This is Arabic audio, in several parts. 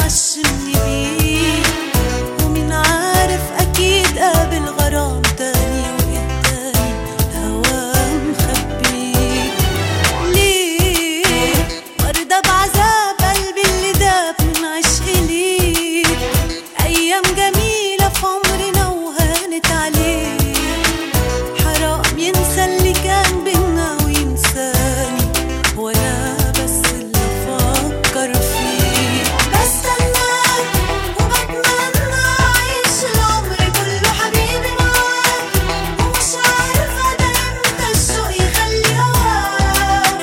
عشمني بيه، ومين عارف أكيد قابل غرام تاني وقدامي الهوا مخبيه. ليه مرضى بعذاب قلبي اللي داب من عشق ليك؟ أيام جميلة في عمرنا وهانت عليه، حرام ينسى اللي كان بينا وينساني، وأنا بس اللي أفكر فيه. بستناك وبتمنى أعيش العمر كله حبيبي معاك، ومش عارفة ده إمتى الشوق يخلي هواك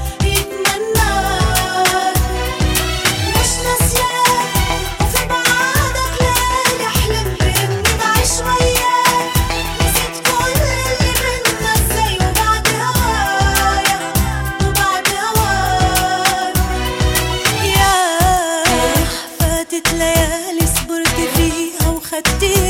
يتمناك. مش ناسياك وفي بعادك ليالي حلمت إني بعيش وياك، نسيت كل اللي بينا إزاي وبعد هوايا وبعد هواك. ياه فاتت ليالي صبرت فيها وخدت